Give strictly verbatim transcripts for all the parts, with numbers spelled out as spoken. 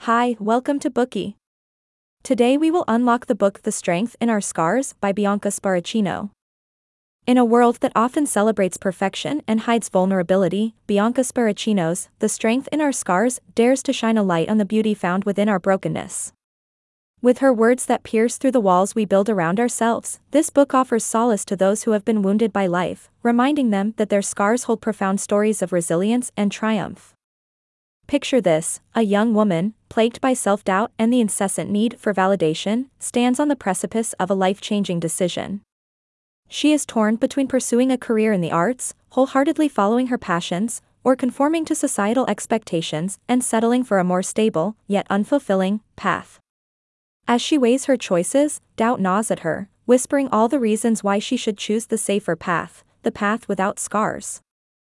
Hi, welcome to Bookie. Today we will unlock the book The Strength in Our Scars by Bianca Sparacino. In a world that often celebrates perfection and hides vulnerability, Bianca Sparacino's The Strength in Our Scars dares to shine a light on the beauty found within our brokenness. With her words that pierce through the walls we build around ourselves, this book offers solace to those who have been wounded by life, reminding them that their scars hold profound stories of resilience and triumph. Picture this: a young woman, plagued by self-doubt and the incessant need for validation, stands on the precipice of a life-changing decision. She is torn between pursuing a career in the arts, wholeheartedly following her passions, or conforming to societal expectations and settling for a more stable, yet unfulfilling, path. As she weighs her choices, doubt gnaws at her, whispering all the reasons why she should choose the safer path, the path without scars.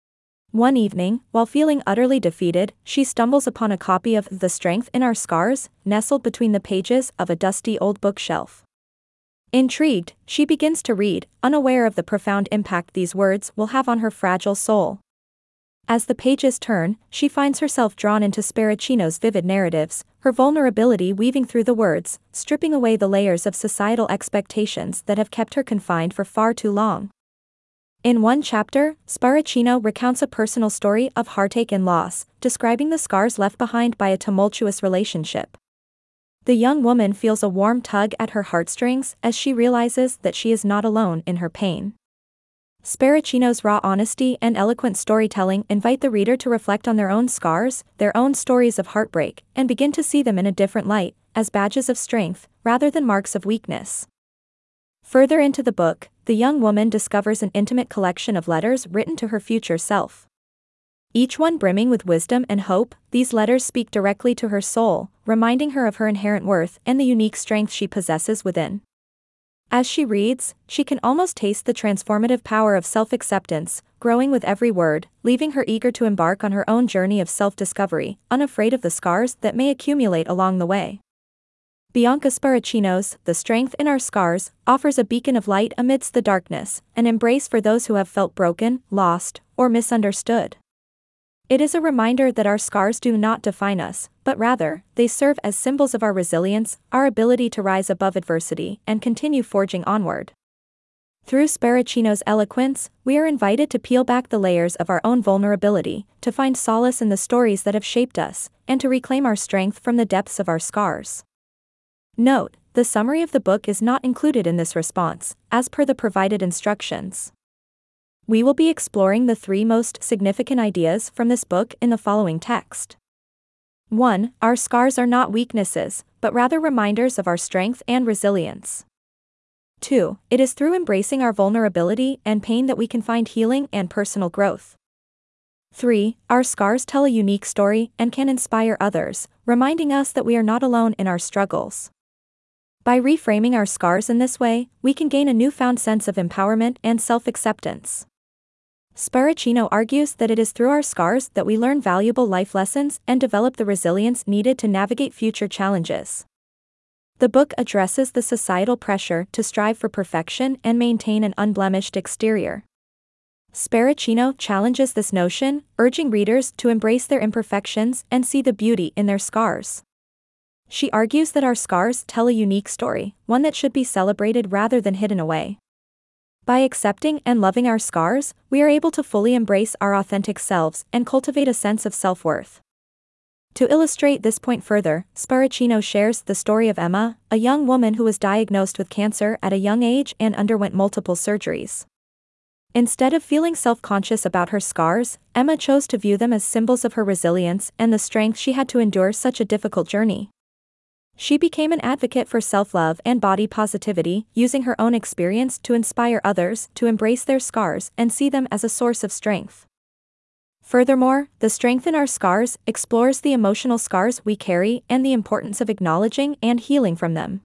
One evening, while feeling utterly defeated, she stumbles upon a copy of The Strength in Our Scars, nestled between the pages of a dusty old bookshelf. Intrigued, she begins to read, unaware of the profound impact these words will have on her fragile soul. As the pages turn, she finds herself drawn into Sparacino's vivid narratives, her vulnerability weaving through the words, stripping away the layers of societal expectations that have kept her confined for far too long. In one chapter, Sparacino recounts a personal story of heartache and loss, describing the scars left behind by a tumultuous relationship. The young woman feels a warm tug at her heartstrings as she realizes that she is not alone in her pain. Sparacino's raw honesty and eloquent storytelling invite the reader to reflect on their own scars, their own stories of heartbreak, and begin to see them in a different light, as badges of strength, rather than marks of weakness. Further into the book, the young woman discovers an intimate collection of letters written to her future self. Each one brimming with wisdom and hope, these letters speak directly to her soul, reminding her of her inherent worth and the unique strength she possesses within. As she reads, she can almost taste the transformative power of self-acceptance, growing with every word, leaving her eager to embark on her own journey of self-discovery, unafraid of the scars that may accumulate along the way. Bianca Sparacino's The Strength in Our Scars offers a beacon of light amidst the darkness, an embrace for those who have felt broken, lost, or misunderstood. It is a reminder that our scars do not define us, but rather, they serve as symbols of our resilience, our ability to rise above adversity and continue forging onward. Through Sparacino's eloquence, we are invited to peel back the layers of our own vulnerability, to find solace in the stories that have shaped us, and to reclaim our strength from the depths of our scars. Note: the summary of the book is not included in this response, as per the provided instructions. We will be exploring the three most significant ideas from this book in the following text. one. Our scars are not weaknesses, but rather reminders of our strength and resilience. two. It is through embracing our vulnerability and pain that we can find healing and personal growth. three. Our scars tell a unique story and can inspire others, reminding us that we are not alone in our struggles. By reframing our scars in this way, we can gain a newfound sense of empowerment and self-acceptance. Sparacino argues that it is through our scars that we learn valuable life lessons and develop the resilience needed to navigate future challenges. The book addresses the societal pressure to strive for perfection and maintain an unblemished exterior. Sparacino challenges this notion, urging readers to embrace their imperfections and see the beauty in their scars. She argues that our scars tell a unique story, one that should be celebrated rather than hidden away. By accepting and loving our scars, we are able to fully embrace our authentic selves and cultivate a sense of self-worth. To illustrate this point further, Sparacino shares the story of Emma, a young woman who was diagnosed with cancer at a young age and underwent multiple surgeries. Instead of feeling self-conscious about her scars, Emma chose to view them as symbols of her resilience and the strength she had to endure such a difficult journey. She became an advocate for self-love and body positivity, using her own experience to inspire others to embrace their scars and see them as a source of strength. Furthermore, The Strength in Our Scars explores the emotional scars we carry and the importance of acknowledging and healing from them.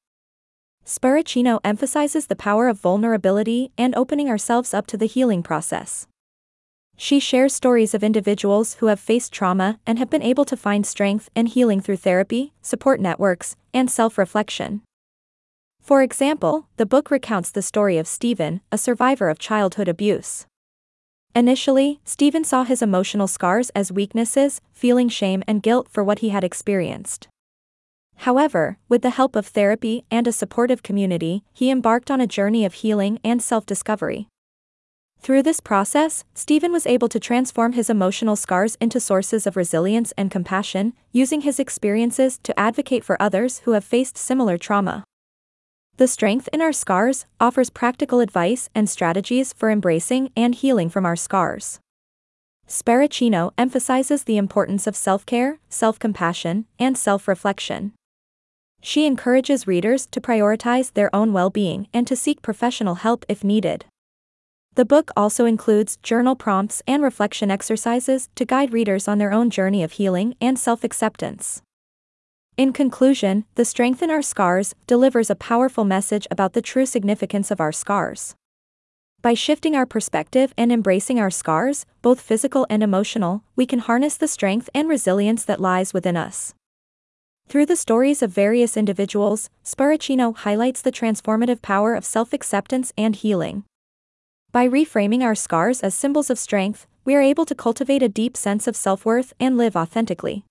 Sparacino emphasizes the power of vulnerability and opening ourselves up to the healing process. She shares stories of individuals who have faced trauma and have been able to find strength and healing through therapy, support networks, and self-reflection. For example, the book recounts the story of Stephen, a survivor of childhood abuse. Initially, Stephen saw his emotional scars as weaknesses, feeling shame and guilt for what he had experienced. However, with the help of therapy and a supportive community, he embarked on a journey of healing and self-discovery. Through this process, Stephen was able to transform his emotional scars into sources of resilience and compassion, using his experiences to advocate for others who have faced similar trauma. The Strength in Our Scars offers practical advice and strategies for embracing and healing from our scars. Sparacino emphasizes the importance of self-care, self-compassion, and self-reflection. She encourages readers to prioritize their own well-being and to seek professional help if needed. The book also includes journal prompts and reflection exercises to guide readers on their own journey of healing and self-acceptance. In conclusion, The Strength in Our Scars delivers a powerful message about the true significance of our scars. By shifting our perspective and embracing our scars, both physical and emotional, we can harness the strength and resilience that lies within us. Through the stories of various individuals, Sparacino highlights the transformative power of self-acceptance and healing. By reframing our scars as symbols of strength, we are able to cultivate a deep sense of self-worth and live authentically.